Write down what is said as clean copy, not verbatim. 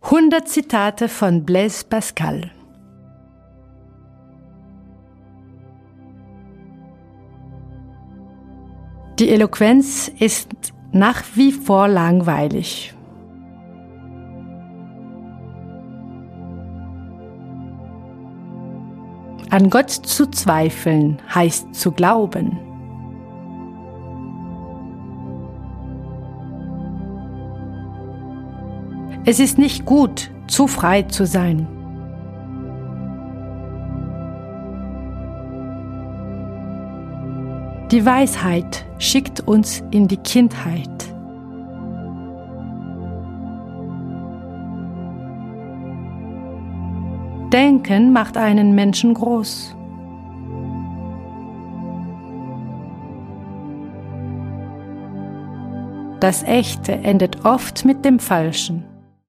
100 Zitate von Blaise Pascal. Die Eloquenz ist nach wie vor langweilig. An Gott zu zweifeln heißt zu glauben. Es ist nicht gut, zu frei zu sein. Die Weisheit schickt uns in die Kindheit. Denken macht einen Menschen groß. Das Echte endet oft mit dem Falschen.